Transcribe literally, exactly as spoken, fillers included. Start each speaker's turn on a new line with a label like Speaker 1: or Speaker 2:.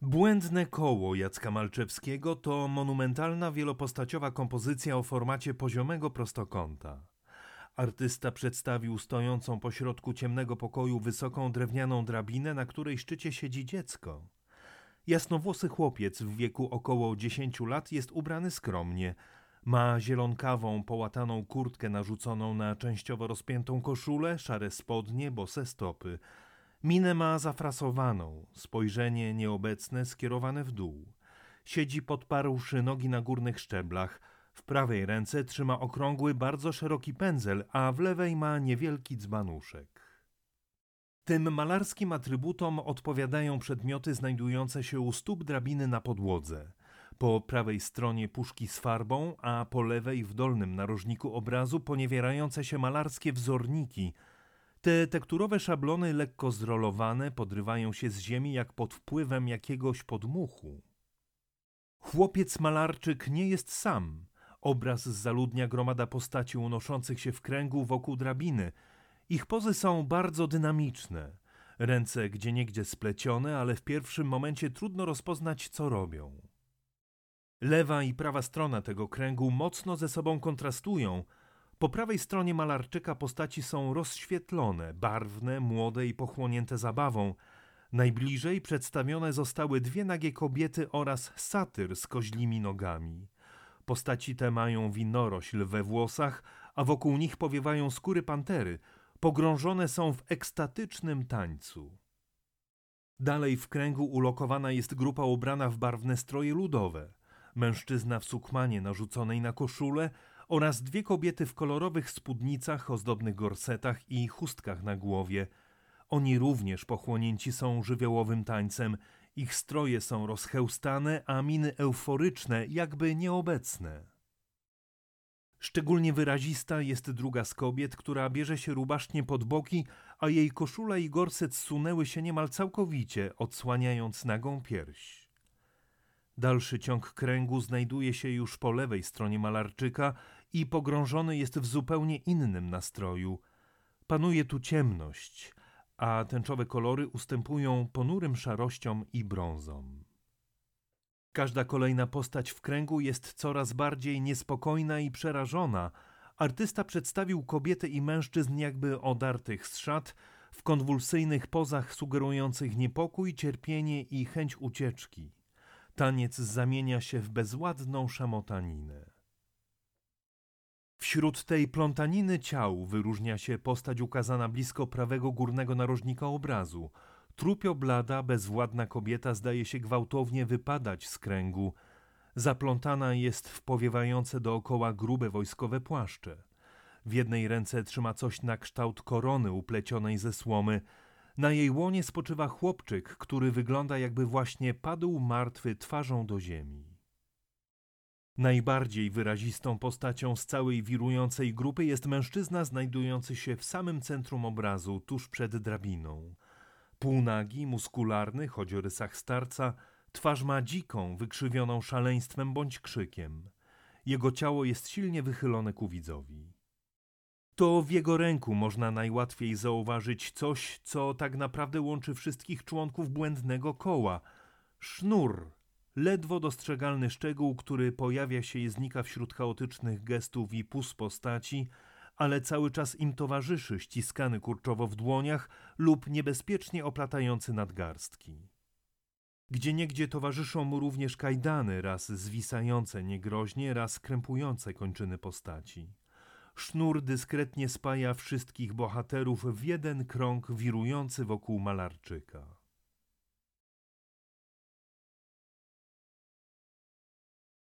Speaker 1: Błędne koło Jacka Malczewskiego to monumentalna wielopostaciowa kompozycja o formacie poziomego prostokąta. Artysta przedstawił stojącą pośrodku ciemnego pokoju wysoką drewnianą drabinę, na której szczycie siedzi dziecko. Jasnowłosy chłopiec w wieku około dziesięciu lat jest ubrany skromnie. Ma zielonkawą, połataną kurtkę narzuconą na częściowo rozpiętą koszulę, szare spodnie, bose stopy. Minę ma zafrasowaną, spojrzenie nieobecne skierowane w dół. Siedzi podparłszy nogi na górnych szczeblach. W prawej ręce trzyma okrągły, bardzo szeroki pędzel, a w lewej ma niewielki dzbanuszek. Tym malarskim atrybutom odpowiadają przedmioty znajdujące się u stóp drabiny na podłodze. Po prawej stronie puszki z farbą, a po lewej w dolnym narożniku obrazu poniewierające się malarskie wzorniki. Te tekturowe szablony lekko zrolowane podrywają się z ziemi jak pod wpływem jakiegoś podmuchu. Chłopiec malarczyk nie jest sam. Obraz zaludnia gromada postaci unoszących się w kręgu wokół drabiny. Ich pozy są bardzo dynamiczne. Ręce gdzieniegdzie splecione, ale w pierwszym momencie trudno rozpoznać, co robią. Lewa i prawa strona tego kręgu mocno ze sobą kontrastują. Po prawej stronie malarczyka postaci są rozświetlone, barwne, młode i pochłonięte zabawą. Najbliżej przedstawione zostały dwie nagie kobiety oraz satyr z koźlimi nogami. Postaci te mają winorośl we włosach, a wokół nich powiewają skóry pantery. Pogrążone są w ekstatycznym tańcu. Dalej w kręgu ulokowana jest grupa ubrana w barwne stroje ludowe. Mężczyzna w sukmanie narzuconej na koszulę oraz dwie kobiety w kolorowych spódnicach, ozdobnych gorsetach i chustkach na głowie. Oni również pochłonięci są żywiołowym tańcem. Ich stroje są rozchełstane, a miny euforyczne, jakby nieobecne. Szczególnie wyrazista jest druga z kobiet, która bierze się rubasznie pod boki, a jej koszula i gorset zsunęły się niemal całkowicie, odsłaniając nagą pierś. Dalszy ciąg kręgu znajduje się już po lewej stronie malarczyka i pogrążony jest w zupełnie innym nastroju. Panuje tu ciemność, a tęczowe kolory ustępują ponurym szarościom i brązom. Każda kolejna postać w kręgu jest coraz bardziej niespokojna i przerażona. Artysta przedstawił kobiety i mężczyzn jakby odartych z szat, w konwulsyjnych pozach sugerujących niepokój, cierpienie i chęć ucieczki. Taniec zamienia się w bezładną szamotaninę. Wśród tej plątaniny ciał wyróżnia się postać ukazana blisko prawego górnego narożnika obrazu. Trupio blada, bezwładna kobieta zdaje się gwałtownie wypadać z kręgu. Zaplątana jest w powiewające dookoła grube wojskowe płaszcze. W jednej ręce trzyma coś na kształt korony uplecionej ze słomy. Na jej łonie spoczywa chłopczyk, który wygląda, jakby właśnie padł martwy twarzą do ziemi. Najbardziej wyrazistą postacią z całej wirującej grupy jest mężczyzna znajdujący się w samym centrum obrazu, tuż przed drabiną. Półnagi, muskularny, choć o rysach starca, twarz ma dziką, wykrzywioną szaleństwem bądź krzykiem. Jego ciało jest silnie wychylone ku widzowi. To w jego ręku można najłatwiej zauważyć coś, co tak naprawdę łączy wszystkich członków błędnego koła. Sznur, ledwo dostrzegalny szczegół, który pojawia się i znika wśród chaotycznych gestów i puz postaci, ale cały czas im towarzyszy, ściskany kurczowo w dłoniach lub niebezpiecznie oplatający nadgarstki. Gdzieniegdzie towarzyszą mu również kajdany, raz zwisające niegroźnie, raz krępujące kończyny postaci. Sznur dyskretnie spaja wszystkich bohaterów w jeden krąg wirujący wokół malarczyka.